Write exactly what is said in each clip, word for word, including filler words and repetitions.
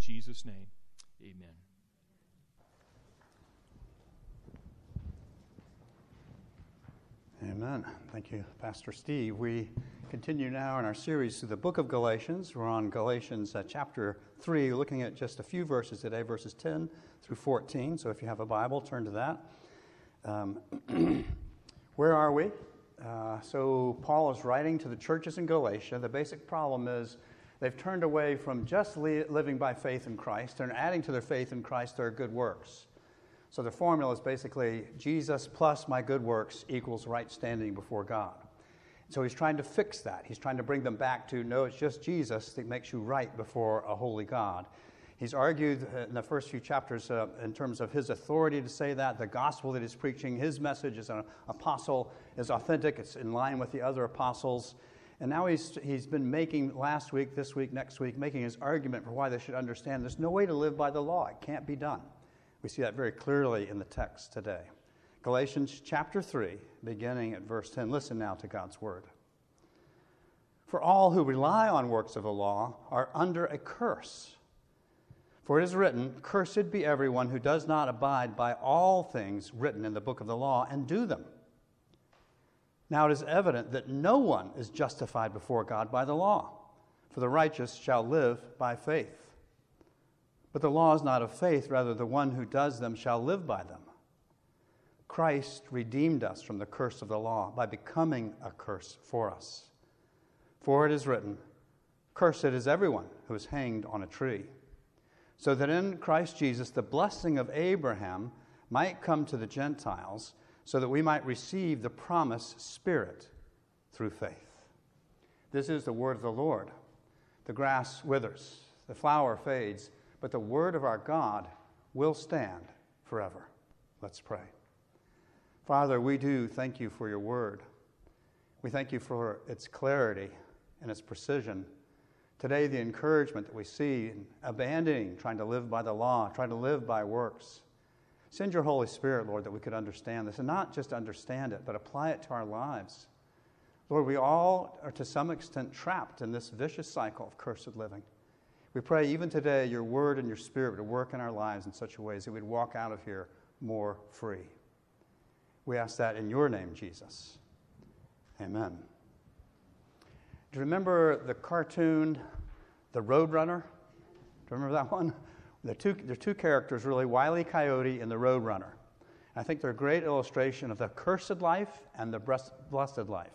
Jesus' name, amen. Amen. Thank you, Pastor Steve. We continue now in our series through the book of Galatians. We're on Galatians uh, chapter three, looking at just a few verses today, verses ten through fourteen. So if you have a Bible, turn to that. Um, where are we? Uh, so Paul is writing to the churches in Galatia. The basic problem is they've turned away from just li- living by faith in Christ and adding to their faith in Christ their good works. So the formula is basically Jesus plus my good works equals right standing before God. So he's trying to fix that. He's trying to bring them back to, no, it's just Jesus that makes you right before a holy God. He's argued in the first few chapters uh, in terms of his authority to say that, the gospel that he's preaching, his message as an apostle is authentic, it's in line with the other apostles. And now he's he's been making, last week, this week, next week, making his argument for why they should understand there's no way to live by the law. It can't be done. We see that very clearly in the text today. Galatians chapter three, beginning at verse ten. Listen now to God's word. For all who rely on works of the law are under a curse. For it is written, cursed be everyone who does not abide by all things written in the book of the law and do them. Now it is evident that no one is justified before God by the law, for the righteous shall live by faith. But the law is not of faith, rather the one who does them shall live by them. Christ redeemed us from the curse of the law by becoming a curse for us. For it is written, cursed is everyone who is hanged on a tree, so that in Christ Jesus the blessing of Abraham might come to the Gentiles, so that we might receive the promised Spirit through faith. This is the word of the Lord. The grass withers, the flower fades, but the word of our God will stand forever. Let's pray. Father, we do thank you for your word. We thank you for its clarity and its precision. Today, the encouragement that we see in abandoning, trying to live by the law, trying to live by works. Send your Holy Spirit, Lord, that we could understand this, and not just understand it, but apply it to our lives. Lord, we all are to some extent trapped in this vicious cycle of cursed living. We pray even today your word and your spirit would work in our lives in such a way that we'd walk out of here more free. We ask that in your name, Jesus. Amen. Do you remember the cartoon, The Roadrunner? Do you remember that one? There are two, there are two characters, really, Wile E. Coyote and the Roadrunner. I think they're a great illustration of the cursed life and the blessed life.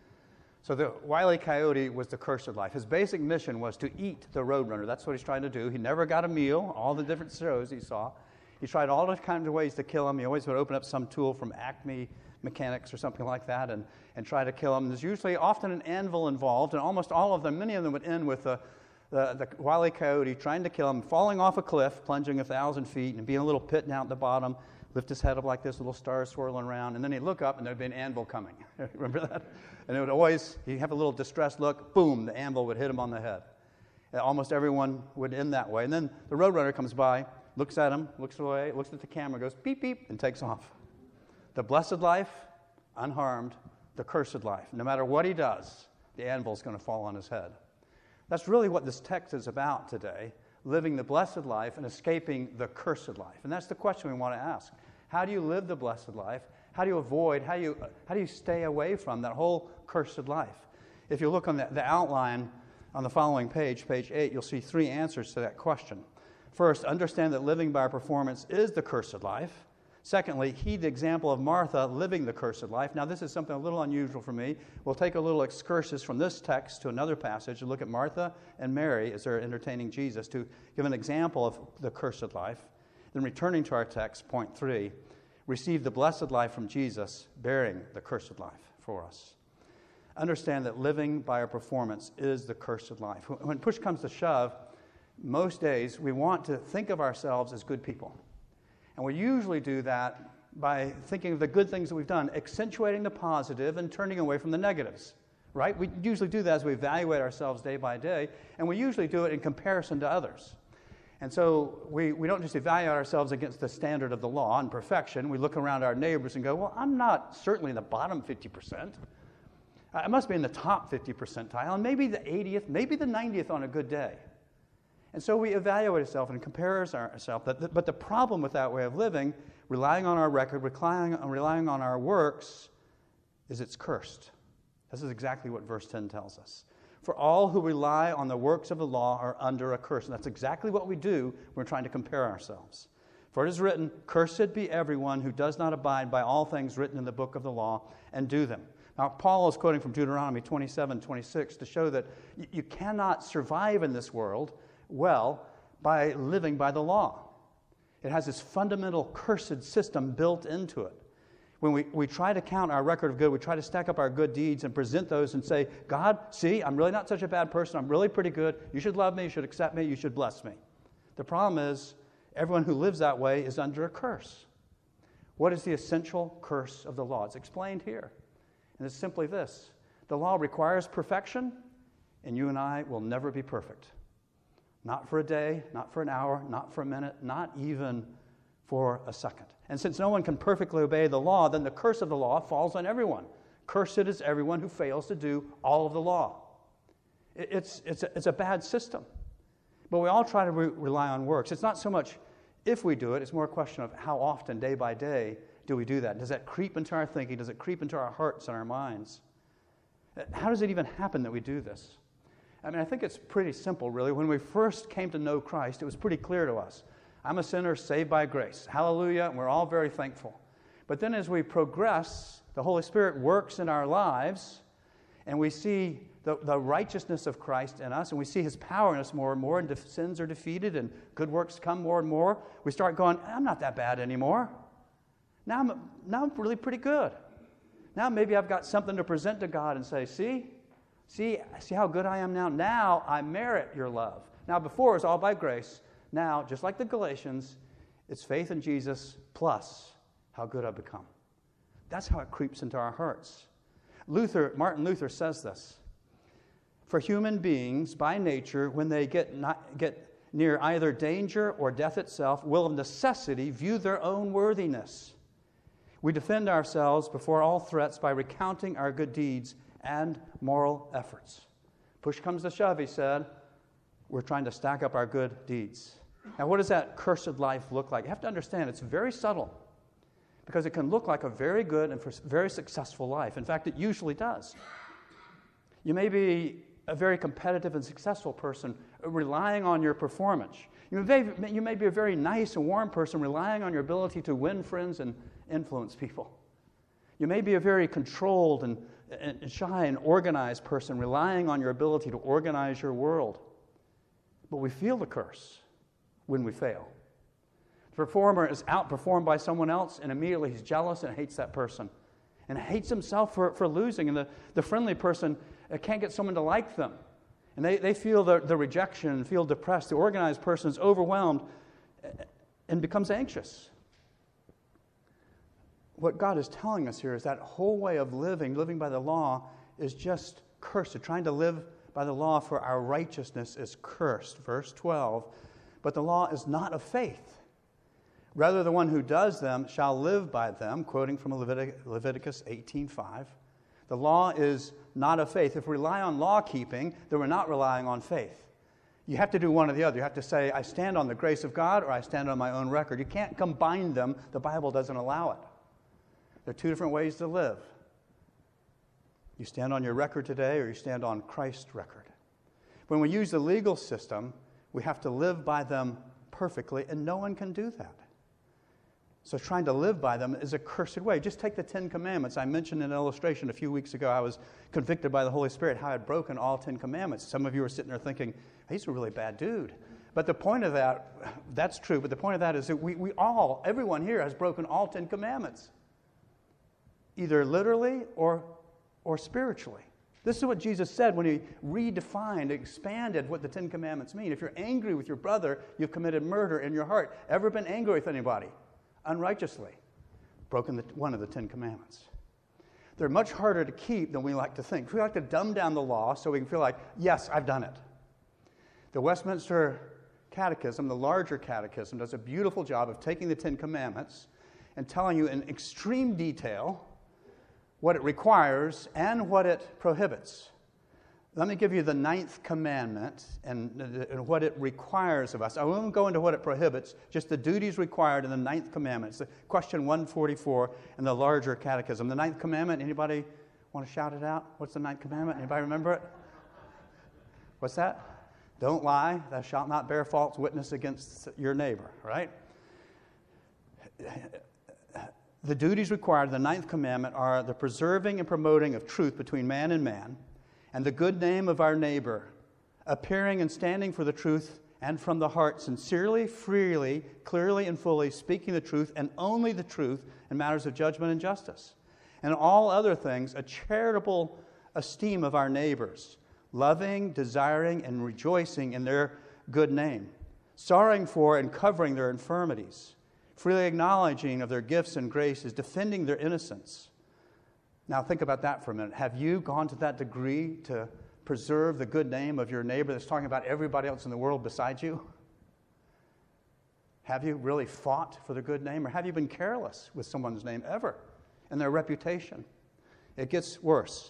So the Wile E. Coyote was the cursed life. His basic mission was to eat the Roadrunner. That's what he's trying to do. He never got a meal, all the different shows he saw. He tried all the kinds of ways to kill him. He always would open up some tool from Acme Mechanics or something like that and, and try to kill him. There's usually often an anvil involved, and almost all of them, many of them would end with the, the, the Wile E. Coyote trying to kill him, falling off a cliff, plunging a thousand feet, and being a little pit down at the bottom, lift his head up like this, little stars swirling around, and then he'd look up and there'd be an anvil coming. Remember that? And it would always, he'd have a little distressed look, boom, the anvil would hit him on the head. And almost everyone would end that way. And then the Roadrunner comes by, looks at him, looks away, looks at the camera, goes beep, beep, and takes off. The blessed life, unharmed. The cursed life. No matter what he does, the anvil's going to fall on his head. That's really what this text is about today, living the blessed life and escaping the cursed life. And that's the question we want to ask. How do you live the blessed life? How do you avoid, how do you, how do you stay away from that whole cursed life? If you look on the, the outline on the following page, page eight, you'll see three answers to that question. First, understand that living by performance is the cursed life. Secondly, heed the example of Martha living the cursed life. Now, this is something a little unusual for me. We'll take a little excursus from this text to another passage and look at Martha and Mary as they're entertaining Jesus to give an example of the cursed life. Then returning to our text, point three, receive the blessed life from Jesus, bearing the cursed life for us. Understand that living by our performance is the cursed life. When push comes to shove, most days we want to think of ourselves as good people. And we usually do that by thinking of the good things that we've done, accentuating the positive and turning away from the negatives, right? We usually do that as we evaluate ourselves day by day, and we usually do it in comparison to others. And so we, we don't just evaluate ourselves against the standard of the law and perfection. We look around our neighbors and go, well, I'm not certainly in the bottom fifty percent. I must be in the top fifty percentile, and maybe the eightieth, maybe the ninetieth on a good day. And so we evaluate ourselves and compare ourselves. But the problem with that way of living, relying on our record, relying on, relying on our works, is it's cursed. This is exactly what verse ten tells us. For all who rely on the works of the law are under a curse. And that's exactly what we do when we're trying to compare ourselves. For it is written, cursed be everyone who does not abide by all things written in the book of the law and do them. Now, Paul is quoting from Deuteronomy twenty-seven, twenty-six to show that you cannot survive in this world well by living by the law. It has this fundamental cursed system built into it. When we, we try to count our record of good, we try to stack up our good deeds and present those and say, God, see, I'm really not such a bad person. I'm really pretty good. You should love me. You should accept me. You should bless me. The problem is, everyone who lives that way is under a curse. What is the essential curse of the law? It's explained here. And it's simply this. The law requires perfection, and you and I will never be perfect. Not for a day, not for an hour, not for a minute, not even for a second. And since no one can perfectly obey the law, then the curse of the law falls on everyone. Cursed is everyone who fails to do all of the law. It's, it's, a, it's a bad system. But we all try to re- rely on works. It's not so much if we do it, it's more a question of how often, day by day, do we do that? Does that creep into our thinking? Does it creep into our hearts and our minds? How does it even happen that we do this? I mean, I think it's pretty simple, really. When we first came to know Christ, it was pretty clear to us. I'm a sinner saved by grace. Hallelujah, and we're all very thankful. But then as we progress, the Holy Spirit works in our lives, and we see the, the righteousness of Christ in us, and we see His power in us more and more, and def- sins are defeated, and good works come more and more. We start going, I'm not that bad anymore. Now I'm, now I'm really pretty good. Now maybe I've got something to present to God and say, see, see, see how good I am now? Now I merit your love. Now before it was all by grace. Now, just like the Galatians, it's faith in Jesus plus how good I've become. That's how it creeps into our hearts. Luther, Martin Luther says this. For human beings, by nature, when they get, not, get near either danger or death itself, will of necessity view their own worthiness. We defend ourselves before all threats by recounting our good deeds and moral efforts. Push comes to shove, he said. We're trying to stack up our good deeds. Now, what does that cursed life look like? You have to understand it's very subtle because it can look like a very good and very successful life. In fact, it usually does. You may be a very competitive and successful person relying on your performance. You may, you may be a very nice and warm person relying on your ability to win friends and influence people. You may be a very controlled and, and shy and organized person relying on your ability to organize your world. But we feel the curse when we fail. The performer is outperformed by someone else, and immediately he's jealous and hates that person. And hates himself for, for losing. And the, the friendly person uh, can't get someone to like them. And they, they feel the, the rejection and feel depressed. The organized person is overwhelmed and becomes anxious. What God is telling us here is that whole way of living, living by the law, is just cursed. Trying to live by the law for our righteousness is cursed. Verse twelve, but the law is not of faith. Rather, the one who does them shall live by them, quoting from Levitic- Leviticus eighteen five. The law is not of faith. If we rely on law keeping, then we're not relying on faith. You have to do one or the other. You have to say, I stand on the grace of God, or I stand on my own record. You can't combine them. The Bible doesn't allow it. There are two different ways to live. You stand on your record today, or you stand on Christ's record. When we use the legal system, we have to live by them perfectly, and no one can do that. So trying to live by them is a cursed way. Just take the Ten Commandments. I mentioned in an illustration a few weeks ago, I was convicted by the Holy Spirit how I had broken all Ten Commandments. Some of you are sitting there thinking, he's a really bad dude. But the point of that, that's true, but the point of that is that we, we all, everyone here has broken all Ten Commandments. Either literally or, or spiritually. This is what Jesus said when he redefined, expanded what the Ten Commandments mean. If you're angry with your brother, you've committed murder in your heart. Ever been angry with anybody? Unrighteously. Broken the, one of the Ten Commandments. They're much harder to keep than we like to think. We like to dumb down the law so we can feel like, yes, I've done it. The Westminster Catechism, the larger catechism, does a beautiful job of taking the Ten Commandments and telling you in extreme detail what it requires and what it prohibits. Let me give you the ninth commandment and, and what it requires of us. I won't go into what it prohibits, just the duties required in the ninth commandment. It's question one forty-four in the larger catechism. The ninth commandment, anybody want to shout it out? What's the ninth commandment? Anybody remember it? What's that? Don't lie. Thou shalt not bear false witness against your neighbor, right? The duties required in the ninth commandment are the preserving and promoting of truth between man and man, and the good name of our neighbor, appearing and standing for the truth and from the heart, sincerely, freely, clearly, and fully speaking the truth and only the truth in matters of judgment and justice. And all other things, a charitable esteem of our neighbors, loving, desiring, and rejoicing in their good name, sorrowing for and covering their infirmities, freely acknowledging of their gifts and graces, defending their innocence. Now think about that for a minute. Have you gone to that degree to preserve the good name of your neighbor that's talking about everybody else in the world besides you? Have you really fought for the good name, or have you been careless with someone's name ever and their reputation? It gets worse.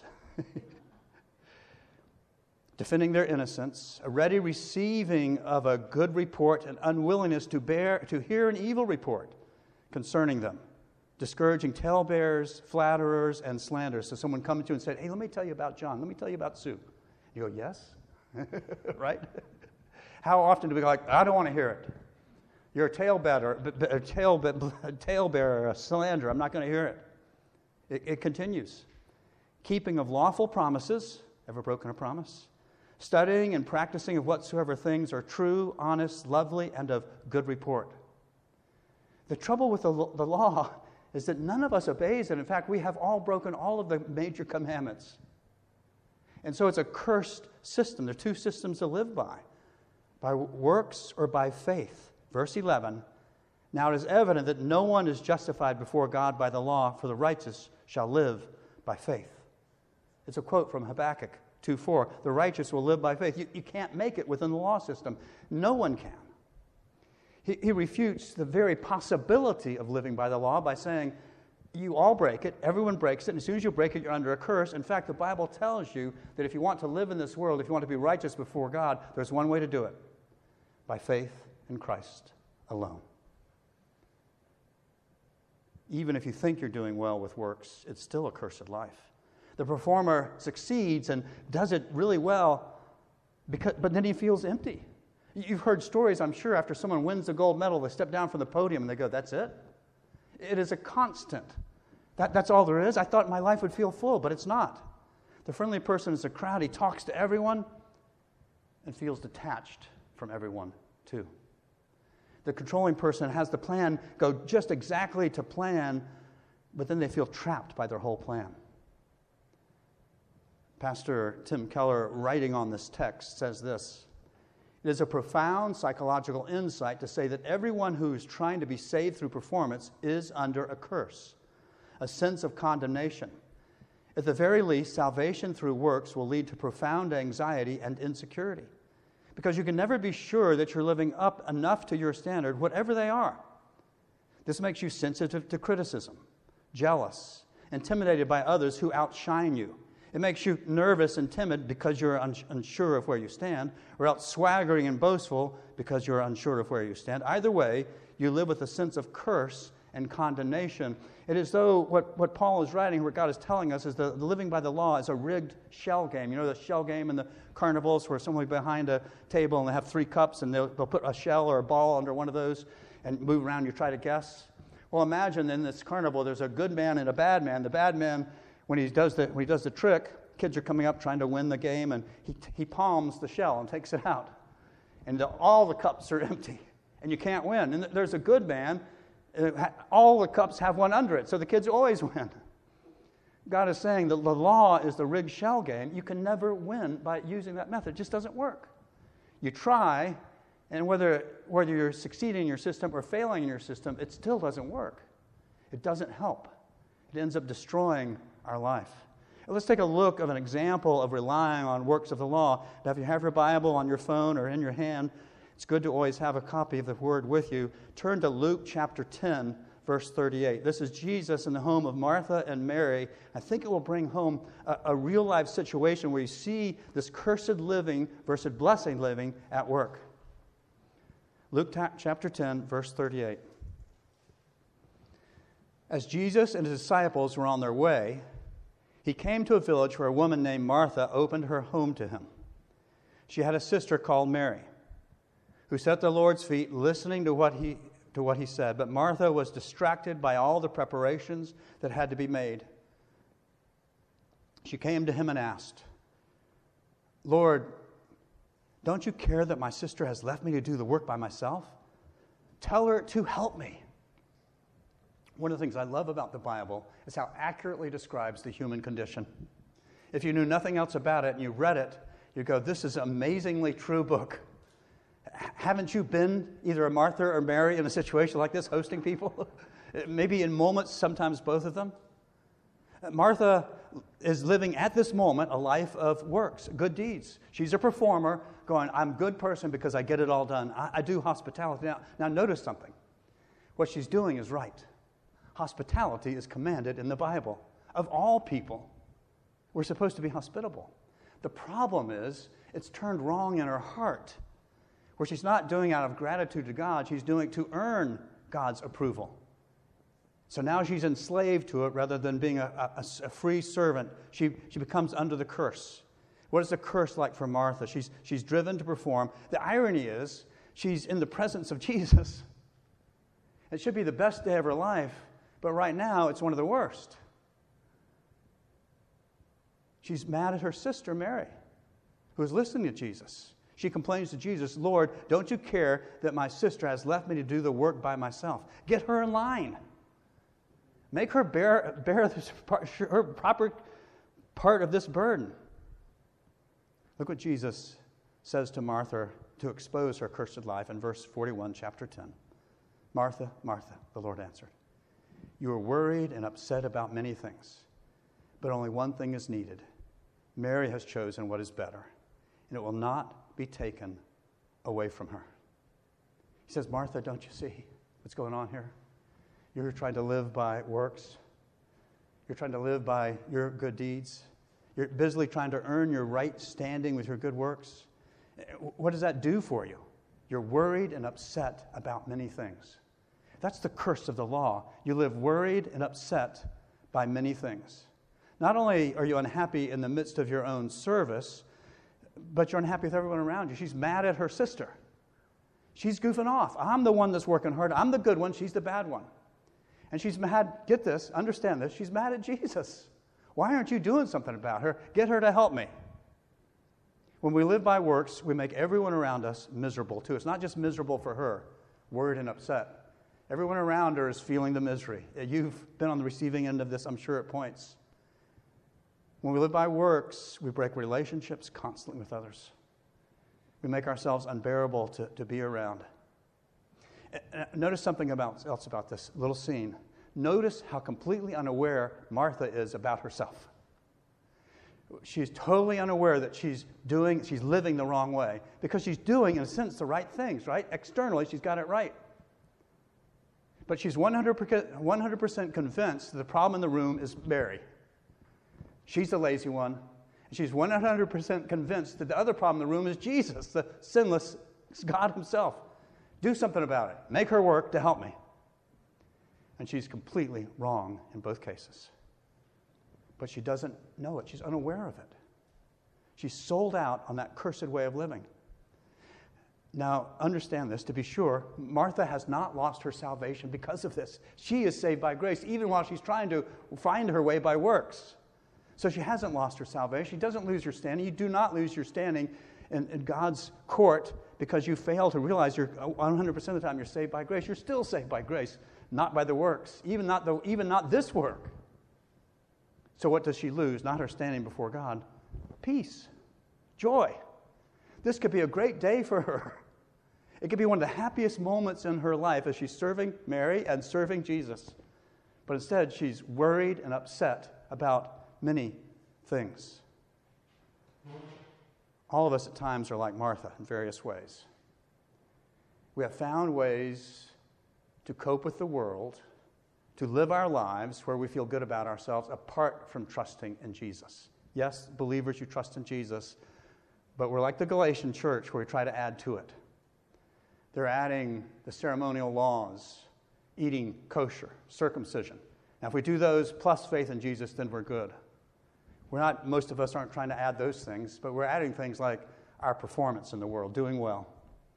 Defending their innocence, a ready receiving of a good report, and unwillingness to bear to hear an evil report concerning them. Discouraging talebearers, flatterers, and slanderers. So someone comes to you and said, hey, let me tell you about John. Let me tell you about Sue. You go, yes? Right? How often do we go like, I don't want to hear it. You're a talebearer, a tale, a talebearer, a slanderer. I'm not going to hear it. it. It continues. Keeping of lawful promises. Ever broken a promise? Studying and practicing of whatsoever things are true, honest, lovely, and of good report. The trouble with the, the law is that none of us obeys it. In fact, we have all broken all of the major commandments. And so it's a cursed system. There are two systems to live by, by works or by faith. Verse eleven, now it is evident that no one is justified before God by the law, for the righteous shall live by faith. It's a quote from Habakkuk two four. The righteous will live by faith. You, you can't make it within the law system. No one can. He, he refutes the very possibility of living by the law by saying, you all break it, everyone breaks it, and as soon as you break it, you're under a curse. In fact, the Bible tells you that if you want to live in this world, if you want to be righteous before God, there's one way to do it, by faith in Christ alone. Even if you think you're doing well with works, it's still a cursed life. The performer succeeds and does it really well, because, but then he feels empty. You've heard stories, I'm sure, after someone wins the gold medal, they step down from the podium and they go, that's it? It is a constant. That, that's all there is? I thought my life would feel full, but it's not. The friendly person is a crowd. He talks to everyone and feels detached from everyone, too. The controlling person has the plan go just exactly to plan, but then they feel trapped by their whole plan. Pastor Tim Keller, writing on this text, says this: it is a profound psychological insight to say that everyone who is trying to be saved through performance is under a curse, a sense of condemnation. At the very least, salvation through works will lead to profound anxiety and insecurity, because you can never be sure that you're living up enough to your standard, whatever they are. This makes you sensitive to criticism, jealous, intimidated by others who outshine you. It makes you nervous and timid because you're un- unsure of where you stand, or else swaggering and boastful because you're unsure of where you stand. Either way, you live with a sense of curse and condemnation. It is though what, what Paul is writing, what God is telling us, is that the living by the law is a rigged shell game. You know the shell game in the carnivals where someone behind a table and they have three cups and they'll, they'll put a shell or a ball under one of those and move around, you try to guess? Well, imagine in this carnival there's a good man and a bad man. The bad man, When he does the when he does the trick, kids are coming up trying to win the game, and he he palms the shell and takes it out, and the, all the cups are empty, and you can't win. And there's a good man, uh, all the cups have one under it, so the kids always win. God is saying that the law is the rigged shell game. You can never win by using that method. It just doesn't work. You try, and whether whether you're succeeding in your system or failing in your system, it still doesn't work. It doesn't help. It ends up destroying our life. Let's take a look of an example of relying on works of the law. Now, if you have your Bible on your phone or in your hand, it's good to always have a copy of the Word with you. Turn to Luke chapter ten, verse thirty-eight. This is Jesus in the home of Martha and Mary. I think it will bring home a, a real-life situation where you see this cursed living versus blessed living at work. Luke ta- chapter ten, verse thirty-eight. As Jesus and his disciples were on their way, he came to a village where a woman named Martha opened her home to him. She had a sister called Mary, who sat at the Lord's feet listening to what he to what he said. But Martha was distracted by all the preparations that had to be made. She came to him and asked, "Lord, don't you care that my sister has left me to do the work by myself? Tell her to help me." One of the things I love about the Bible is how accurately it describes the human condition. If you knew nothing else about it and you read it, you go, this is an amazingly true book. Haven't you been either a Martha or Mary in a situation like this, hosting people? Maybe in moments, sometimes both of them. Martha is living at this moment a life of works, good deeds. She's a performer going, I'm a good person because I get it all done. I, I do hospitality. Now, now notice something. What she's doing is right. Hospitality is commanded in the Bible. Of all people, we're supposed to be hospitable. The problem is, it's turned wrong in her heart, where she's not doing out of gratitude to God, she's doing it to earn God's approval. So now she's enslaved to it rather than being a, a, a free servant. She, she becomes under the curse. What is the curse like for Martha? She's, she's driven to perform. The irony is, she's in the presence of Jesus. It should be the best day of her life, but right now it's one of the worst. She's mad at her sister, Mary, who is listening to Jesus. She complains to Jesus, Lord, don't you care that my sister has left me to do the work by myself? Get her in line. Make her bear, bear this part, her proper part of this burden. Look what Jesus says to Martha to expose her cursed life in verse forty-one, chapter ten. Martha, Martha, the Lord answered, you are worried and upset about many things, but only one thing is needed. Mary has chosen what is better, and it will not be taken away from her. He says, Martha, don't you see what's going on here? You're trying to live by works. You're trying to live by your good deeds. You're busily trying to earn your right standing with your good works. What does that do for you? You're worried and upset about many things. That's the curse of the law. You live worried and upset by many things. Not only are you unhappy in the midst of your own service, but you're unhappy with everyone around you. She's mad at her sister. She's goofing off. I'm the one that's working hard. I'm the good one. She's the bad one. And she's mad, get this, understand this, she's mad at Jesus. Why aren't you doing something about her? Get her to help me. When we live by works, we make everyone around us miserable too. It's not just miserable for her, worried and upset. Everyone around her is feeling the misery. You've been on the receiving end of this, I'm sure, at points. When we live by works, we break relationships constantly with others. We make ourselves unbearable to, to be around. Notice something about, else about this little scene. Notice how completely unaware Martha is about herself. She's totally unaware that she's doing, she's living the wrong way, because she's doing, in a sense, the right things, right? Externally, she's got it right. But she's one hundred percent convinced that the problem in the room is Mary. She's the lazy one. She's one hundred percent convinced that the other problem in the room is Jesus, the sinless God himself. Do something about it. Make her work to help me. And she's completely wrong in both cases. But she doesn't know it. She's unaware of it. She's sold out on that cursed way of living. Now, understand this, to be sure, Martha has not lost her salvation because of this. She is saved by grace, even while she's trying to find her way by works. So she hasn't lost her salvation. She doesn't lose your standing. You do not lose your standing in, in God's court because you fail to realize you're one hundred percent of the time you're saved by grace. You're still saved by grace, not by the works, even not, the, even not this work. So what does she lose? Not her standing before God. Peace. Joy. This could be a great day for her. It could be one of the happiest moments in her life as she's serving Mary and serving Jesus. But instead, she's worried and upset about many things. All of us at times are like Martha in various ways. We have found ways to cope with the world to live our lives where we feel good about ourselves apart from trusting in Jesus. Yes, believers, you trust in Jesus, but we're like the Galatian church where we try to add to it. They're adding the ceremonial laws, eating kosher, circumcision. Now, if we do those plus faith in Jesus, then we're good. We're not, most of us aren't trying to add those things, but we're adding things like our performance in the world, doing well,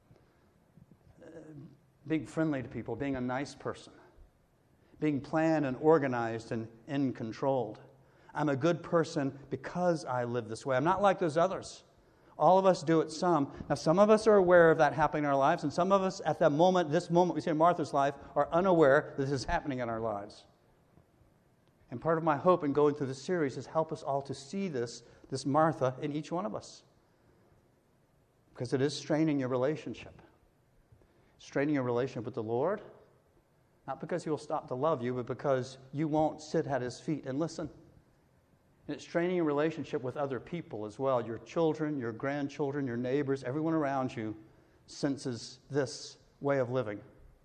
being friendly to people, being a nice person, being planned and organized and in controlled. I'm a good person because I live this way. I'm not like those others. All of us do it some. Now, some of us are aware of that happening in our lives, and some of us at that moment, this moment we see in Martha's life, are unaware that this is happening in our lives. And part of my hope in going through this series is help us all to see this, this Martha in each one of us. Because it is straining your relationship. Straining your relationship with the Lord, not because He will stop to love you, but because you won't sit at His feet and listen. And it's straining your relationship with other people as well. Your children, your grandchildren, your neighbors, everyone around you senses this way of living.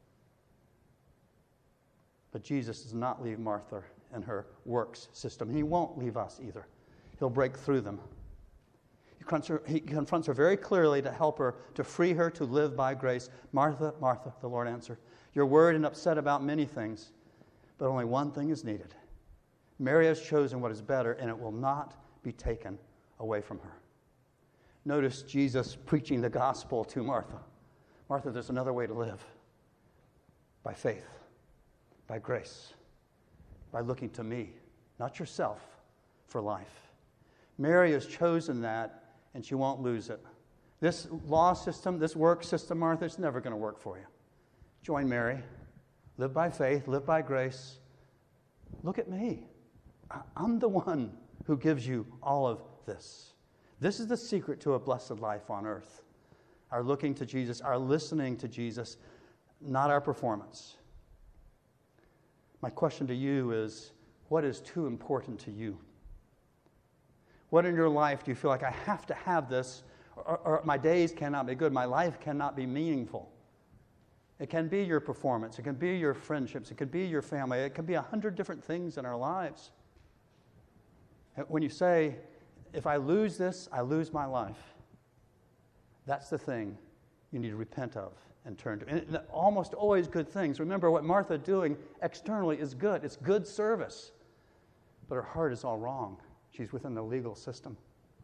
But Jesus does not leave Martha and her works system. He won't leave us either. He'll break through them. He confronts her, he confronts her very clearly to help her, to free her to live by grace. Martha, Martha, the Lord answered, you're worried and upset about many things, but only one thing is needed. Mary has chosen what is better, and it will not be taken away from her. Notice Jesus preaching the gospel to Martha. Martha, there's another way to live. By faith, by grace, by looking to me, not yourself, for life. Mary has chosen that, and she won't lose it. This law system, this work system, Martha, it's never going to work for you. Join Mary. Live by faith, live by grace. Look at me. I'm the one who gives you all of this. This is the secret to a blessed life on earth. Our looking to Jesus, our listening to Jesus, not our performance. My question to you is, what is too important to you? What in your life do you feel like I have to have this, or, or my days cannot be good, my life cannot be meaningful? It can be your performance, it can be your friendships, it can be your family, it can be a hundred different things in our lives. When you say, if I lose this, I lose my life, that's the thing you need to repent of and turn to. And almost always good things. Remember, what Martha doing externally is good. It's good service. But her heart is all wrong. She's within the legal system.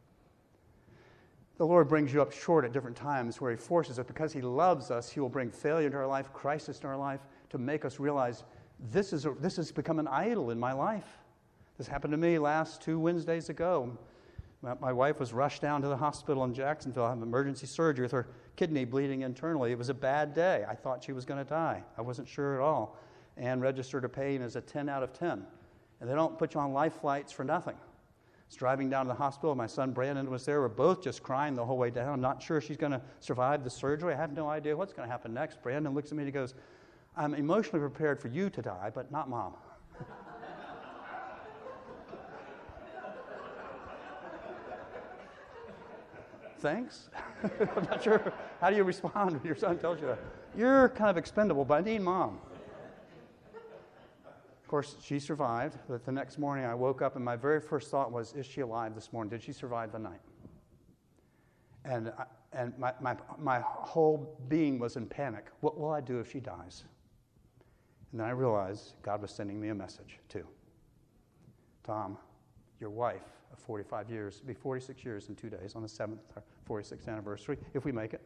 The Lord brings you up short at different times where He forces us. Because He loves us, He will bring failure into our life, crisis in our life, to make us realize this is a, this has become an idol in my life. This happened to me last two Wednesdays ago. My, my wife was rushed down to the hospital in Jacksonville, having emergency surgery with her kidney bleeding internally. It was a bad day. I thought she was going to die. I wasn't sure at all. And registered her pain as a ten out of ten. And they don't put you on life flights for nothing. I was driving down to the hospital. My son Brandon was there. We're both just crying the whole way down. I'm not sure she's going to survive the surgery. I have no idea what's going to happen next. Brandon looks at me and he goes, I'm emotionally prepared for you to die, but not Mom. Thanks? I'm not sure. How do you respond when your son tells you that? You're kind of expendable, but I need Mom. Of course, she survived. But the next morning I woke up and my very first thought was, is she alive this morning? Did she survive the night? And I, and my, my, my whole being was in panic. What will I do if she dies? And then I realized God was sending me a message too. Tom, your wife of forty-five years, it'll be forty-six years in two days on the seventh, our forty-sixth anniversary, if we make it.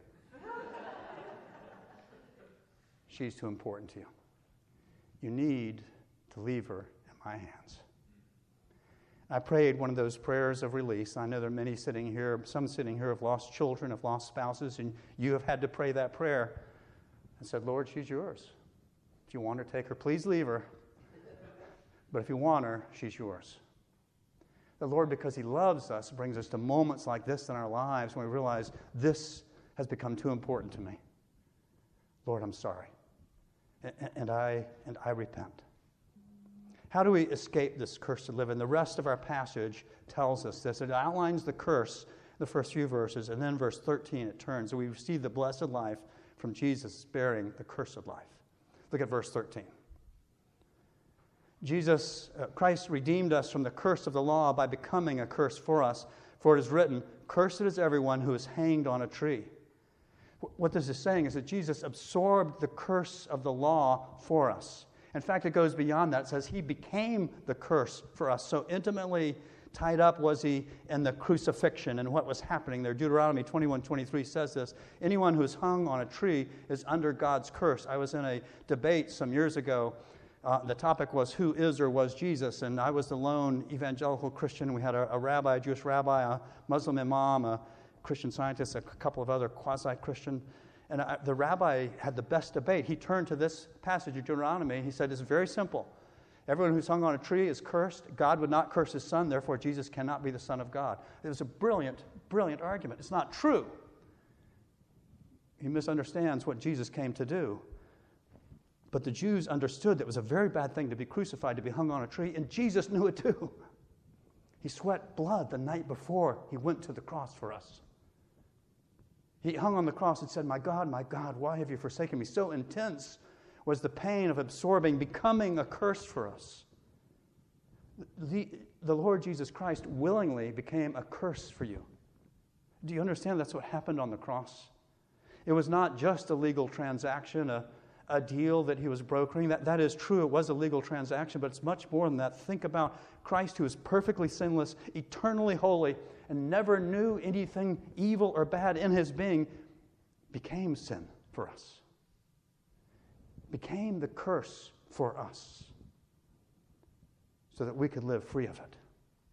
She's too important to you. You need to leave her in my hands. I prayed one of those prayers of release. I know there are many sitting here, some sitting here have lost children, have lost spouses, and you have had to pray that prayer. I said, Lord, she's yours. If you want her, take her. Please leave her. But if you want her, she's yours. The Lord, because He loves us, brings us to moments like this in our lives when we realize this has become too important to me. Lord, I'm sorry. And I, and I repent. How do we escape this curse to live? And the rest of our passage tells us this. It outlines the curse, the first few verses, and then verse thirteen it turns. And we receive the blessed life from Jesus bearing the cursed life. Look at verse thirteen. Jesus, uh, Christ redeemed us from the curse of the law by becoming a curse for us. For it is written, "Cursed is everyone who is hanged on a tree." What this is saying is that Jesus absorbed the curse of the law for us. In fact, it goes beyond that. It says he became the curse for us. So intimately tied up was he in the crucifixion and what was happening there. Deuteronomy twenty-one twenty-three says this, "Anyone who is hung on a tree is under God's curse." I was in a debate some years ago. Uh, the topic was, who is or was Jesus? And I was the lone evangelical Christian. We had a, a rabbi, a Jewish rabbi, a Muslim imam, a Christian scientist, a couple of other quasi-Christian. And I, the rabbi had the best debate. He turned to this passage of Deuteronomy. He said, it's very simple. Everyone who's hung on a tree is cursed. God would not curse his son. Therefore, Jesus cannot be the Son of God. It was a brilliant, brilliant argument. It's not true. He misunderstands what Jesus came to do. But the Jews understood that it was a very bad thing to be crucified, to be hung on a tree, and Jesus knew it too. He sweat blood the night before he went to the cross for us. He hung on the cross and said, "My God, my God, why have you forsaken me?" So intense was the pain of absorbing, becoming a curse for us. The, the Lord Jesus Christ willingly became a curse for you. Do you understand that's what happened on the cross? It was not just a legal transaction, a a deal that he was brokering. That, that is true. It was a legal transaction, but it's much more than that. Think about Christ, who is perfectly sinless, eternally holy, and never knew anything evil or bad in his being, became sin for us. Became the curse for us so that we could live free of it.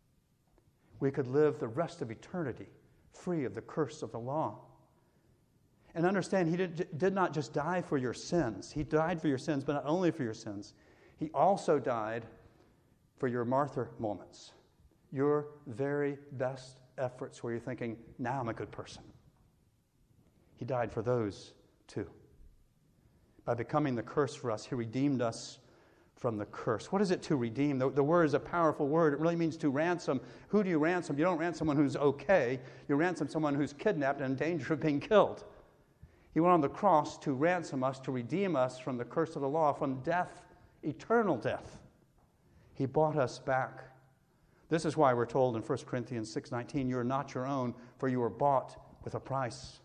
We could live the rest of eternity free of the curse of the law. And understand, he did, did not just die for your sins. He died for your sins, but not only for your sins. He also died for your martyr moments, your very best efforts where you're thinking, now I'm a good person. He died for those too. By becoming the curse for us, he redeemed us from the curse. What is it to redeem? The, the word is a powerful word. It really means to ransom. Who do you ransom? You don't ransom someone who's okay. You ransom someone who's kidnapped and in danger of being killed. He went on the cross to ransom us, to redeem us from the curse of the law, from death, eternal death. He bought us back. This is why we're told in First Corinthians six nineteen, "You are not your own, for you were bought with a price."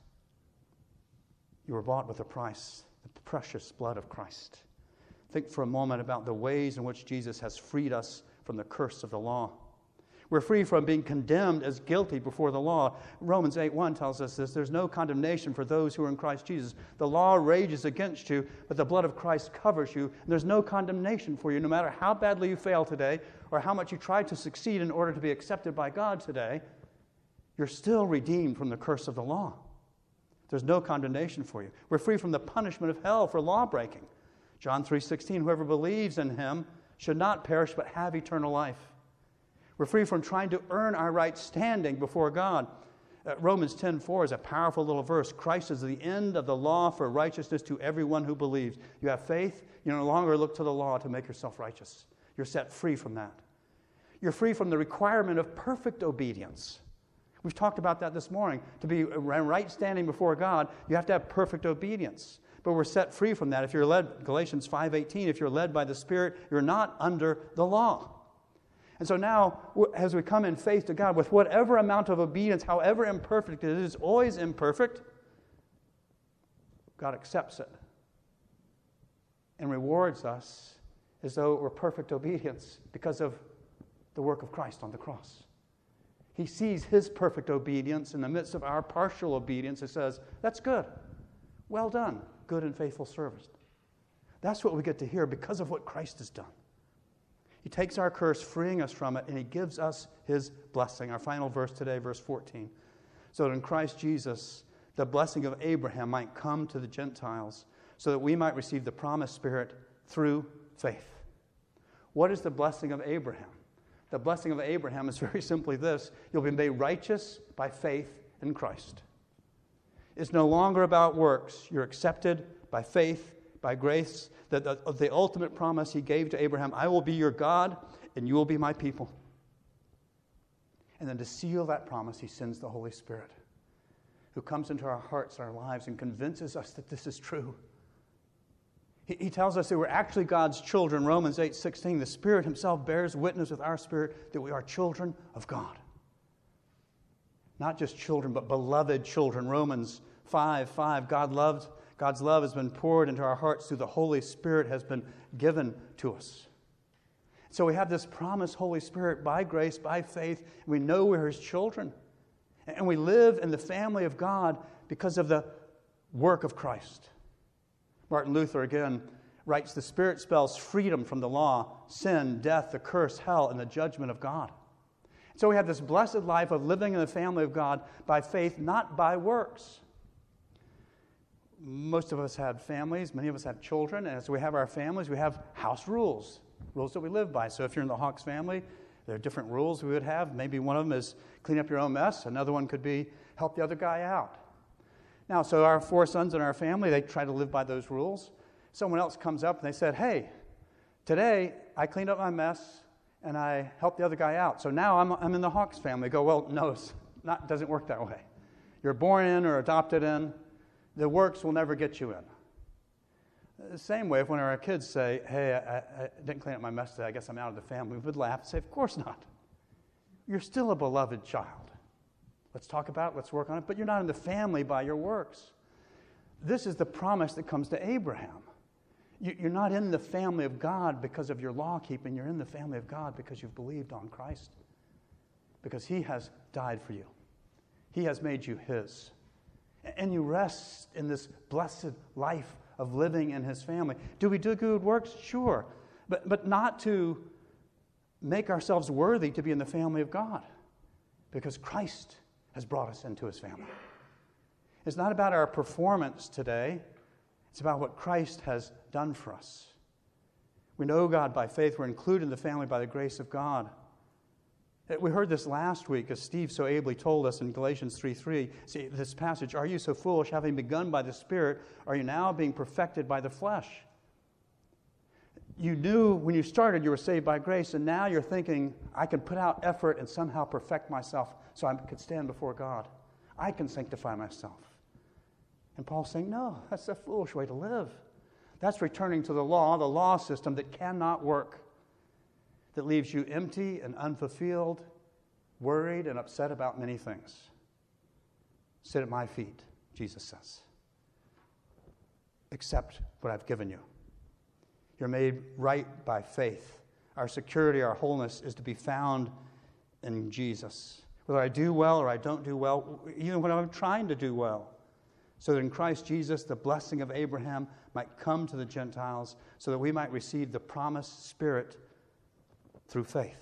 You were bought with a price, the precious blood of Christ. Think for a moment about the ways in which Jesus has freed us from the curse of the law. We're free from being condemned as guilty before the law. Romans eight one tells us this. There's no condemnation for those who are in Christ Jesus. The law rages against you, but the blood of Christ covers you. And there's no condemnation for you, no matter how badly you fail today or how much you try to succeed in order to be accepted by God today. You're still redeemed from the curse of the law. There's no condemnation for you. We're free from the punishment of hell for law breaking. John three sixteen, "Whoever believes in him should not perish but have eternal life." We're free from trying to earn our right standing before God. Uh, Romans ten four is a powerful little verse. "Christ is the end of the law for righteousness to everyone who believes." You have faith, you no longer look to the law to make yourself righteous. You're set free from that. You're free from the requirement of perfect obedience. We've talked about that this morning. To be in right standing before God, you have to have perfect obedience. But we're set free from that. If you're led, Galatians five eighteen, if you're led by the Spirit, you're not under the law. And so now, as we come in faith to God, with whatever amount of obedience, however imperfect it is, always imperfect, God accepts it and rewards us as though it were perfect obedience because of the work of Christ on the cross. He sees his perfect obedience in the midst of our partial obedience and says, "That's good. Well done, good and faithful servant." That's what we get to hear because of what Christ has done. He takes our curse, freeing us from it, and he gives us his blessing. Our final verse today, verse fourteen. "So that in Christ Jesus, the blessing of Abraham might come to the Gentiles, so that we might receive the promised Spirit through faith." What is the blessing of Abraham? The blessing of Abraham is very simply this: you'll be made righteous by faith in Christ. It's no longer about works. You're accepted by faith, by grace. The, the, the ultimate promise he gave to Abraham, "I will be your God, and you will be my people." And then to seal that promise, he sends the Holy Spirit, who comes into our hearts and our lives and convinces us that this is true. He, he tells us that we're actually God's children. Romans eight sixteen, the Spirit himself bears witness with our spirit that we are children of God. Not just children, but beloved children. Romans five five, God loved, God's love has been poured into our hearts through the Holy Spirit has been given to us. So we have this promised Holy Spirit by grace, by faith. We know we're his children. And we live in the family of God because of the work of Christ. Martin Luther, again, writes, the Spirit spells freedom from the law, sin, death, the curse, hell, and the judgment of God. So we have this blessed life of living in the family of God by faith, not by works. Most of us have families. Many of us have children. And as we have our families, we have house rules, rules that we live by. So if you're in the Hawks family, there are different rules we would have. Maybe one of them is clean up your own mess. Another one could be help the other guy out. Now, so our four sons in our family, they try to live by those rules. Someone else comes up and they said, hey, today I cleaned up my mess and I helped the other guy out. So now I'm, I'm in the Hawks family. I go, well, no, it not doesn't work that way. You're born in or adopted in. The works will never get you in. The same way, if one of our kids say, hey, I, I didn't clean up my mess today, I guess I'm out of the family, we would laugh and say, of course not. You're still a beloved child. Let's talk about it, let's work on it, but you're not in the family by your works. This is the promise that comes to Abraham. You, you're not in the family of God because of your law keeping, you're in the family of God because you've believed on Christ. Because he has died for you. He has made you his. And you rest in this blessed life of living in his family. Do we do good works? Sure. But, but not to make ourselves worthy to be in the family of God. Because Christ has brought us into his family. It's not about our performance today. It's about what Christ has done for us. We know God by faith. We're included in the family by the grace of God. We heard this last week as Steve so ably told us in Galatians three three. See, this passage, are you so foolish, having begun by the Spirit, are you now being perfected by the flesh? You knew when you started you were saved by grace, and now you're thinking, I can put out effort and somehow perfect myself so I could stand before God. I can sanctify myself. And Paul's saying, no, that's a foolish way to live. That's returning to the law, the law system that cannot work, that leaves you empty and unfulfilled, worried and upset about many things. Sit at my feet, Jesus says. Accept what I've given you. You're made right by faith. Our security, our wholeness is to be found in Jesus. Whether I do well or I don't do well, even when I'm trying to do well, so that in Christ Jesus the blessing of Abraham might come to the Gentiles, so that we might receive the promised Spirit through faith.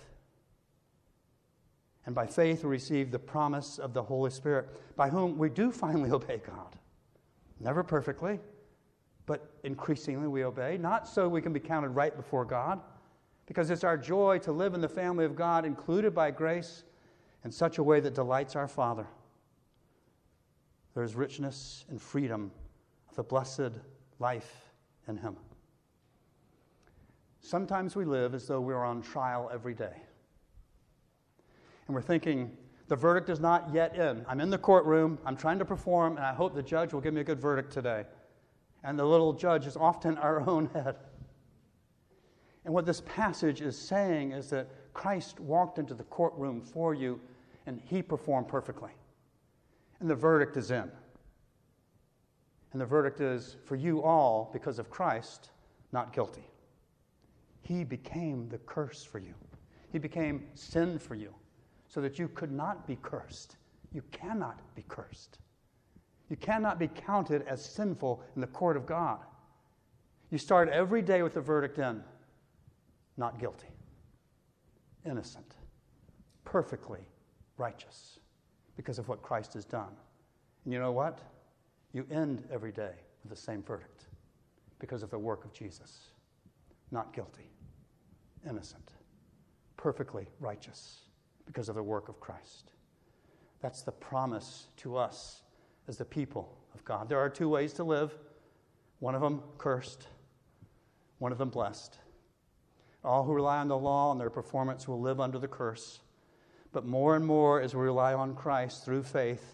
And by faith we receive the promise of the Holy Spirit, by whom we do finally obey God. Never perfectly, but increasingly we obey, not so we can be counted right before God, because it's our joy to live in the family of God, included by grace, in such a way that delights our Father. There is richness and freedom of the blessed life in him. Sometimes we live as though we're on trial every day. And we're thinking, the verdict is not yet in. I'm in the courtroom, I'm trying to perform, and I hope the judge will give me a good verdict today. And the little judge is often our own head. And what this passage is saying is that Christ walked into the courtroom for you, and he performed perfectly. And the verdict is in. And the verdict is, for you all, because of Christ, not guilty. He became the curse for you. He became sin for you, so that you could not be cursed. You cannot be cursed. You cannot be counted as sinful in the court of God. You start every day with the verdict in, not guilty, innocent, perfectly righteous, because of what Christ has done. And you know what? You end every day with the same verdict, because of the work of Jesus. Not guilty, innocent, perfectly righteous, because of the work of Christ. That's the promise to us as the people of God. There are two ways to live. One of them cursed, one of them blessed. All who rely on the law and their performance will live under the curse. But more and more as we rely on Christ through faith,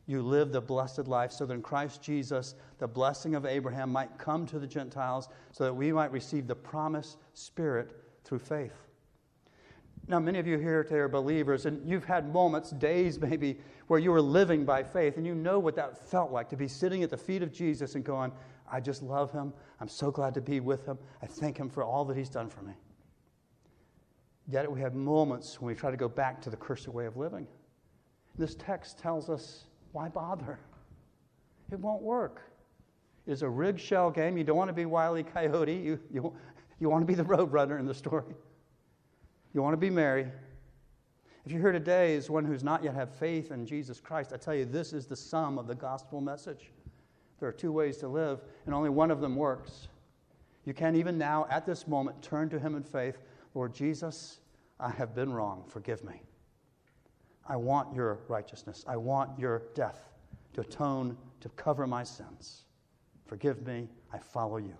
you live the blessed life so that in Christ Jesus, the blessing of Abraham might come to the Gentiles so that we might receive the promised Spirit through faith. Now, many of you here today are believers, and you've had moments, days maybe, where you were living by faith, and you know what that felt like, to be sitting at the feet of Jesus and going, I just love him. I'm so glad to be with him. I thank him for all that he's done for me. Yet we have moments when we try to go back to the cursed way of living. This text tells us, why bother? It won't work. It's a rigged shell game. You don't want to be Wile E. Coyote. You, you, you want to be the road runner in the story. You want to be Mary. If you're here today as one who's not yet have faith in Jesus Christ, I tell you, this is the sum of the gospel message. There are two ways to live, and only one of them works. You can even now, at this moment, turn to him in faith. Lord Jesus, I have been wrong. Forgive me. I want your righteousness. I want your death to atone, to cover my sins. Forgive me. I follow you.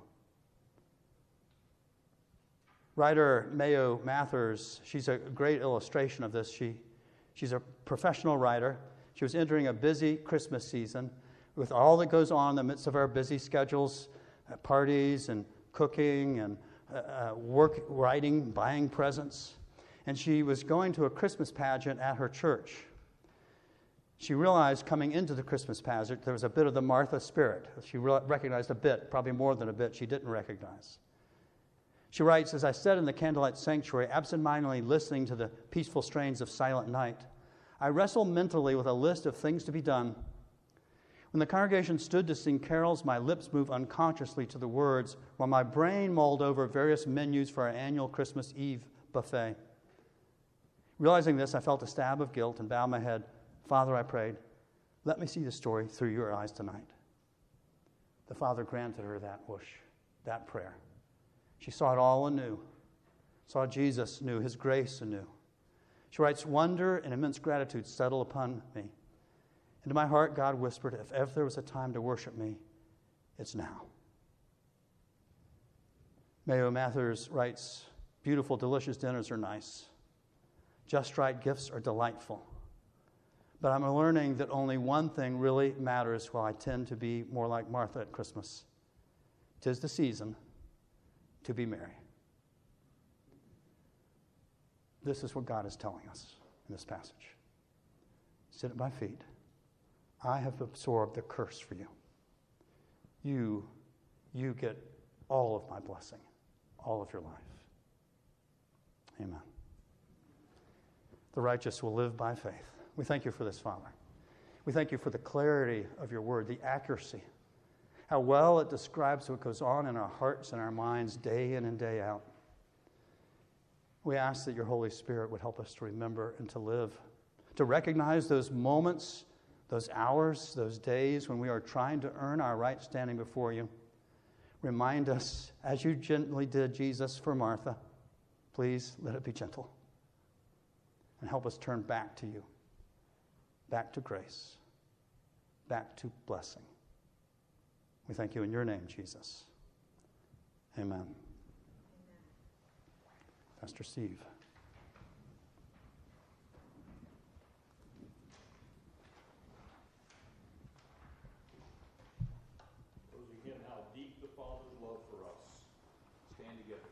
Writer Mayo Mathers, she's a great illustration of this. She, she's a professional writer. She was entering a busy Christmas season with all that goes on in the midst of our busy schedules, uh, parties and cooking and uh, uh, work, writing, buying presents. And she was going to a Christmas pageant at her church. She realized coming into the Christmas pageant there was a bit of the Martha spirit. She re- recognized a bit, probably more than a bit, she didn't recognize. She writes, as I sat in the candlelight sanctuary, absentmindedly listening to the peaceful strains of Silent Night, I wrestled mentally with a list of things to be done. When the congregation stood to sing carols, my lips moved unconsciously to the words, while my brain mulled over various menus for our annual Christmas Eve buffet. Realizing this, I felt a stab of guilt and bowed my head. Father, I prayed, let me see the story through your eyes tonight. The Father granted her that wish, that prayer. She saw it all anew, saw Jesus anew, his grace anew. She writes, wonder and immense gratitude settled upon me. Into my heart, God whispered, if ever there was a time to worship me, it's now. Mayo Mathers writes, beautiful, delicious dinners are nice. Just right gifts are delightful. But I'm learning that only one thing really matters while I tend to be more like Martha at Christmas. 'Tis the season to be merry. This is what God is telling us in this passage. Sit at my feet. I have absorbed the curse for you. You, you get all of my blessing, all of your life. Amen. The righteous will live by faith. We thank you for this, Father. We thank you for the clarity of your word, the accuracy, how well it describes what goes on in our hearts and our minds day in and day out. We ask that your Holy Spirit would help us to remember and to live, to recognize those moments, those hours, those days when we are trying to earn our right standing before you. Remind us, as you gently did, Jesus, for Martha, please let it be gentle. And help us turn back to you, back to grace, back to blessing. We thank you in your name, Jesus. Amen. Amen. Pastor Steve. Those again, how deep the Father's love for us. Stand together.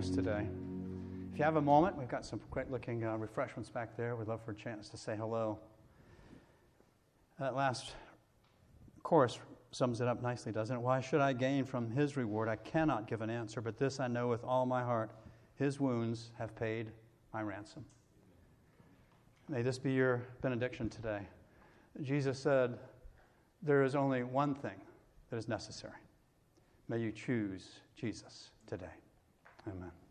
us today. If you have a moment, we've got some great-looking uh, refreshments back there. We'd love for a chance to say hello. That last chorus sums it up nicely, doesn't it? Why should I gain from his reward? I cannot give an answer, but this I know with all my heart, his wounds have paid my ransom. May this be your benediction today. Jesus said, there is only one thing that is necessary. May you choose Jesus today. Amen.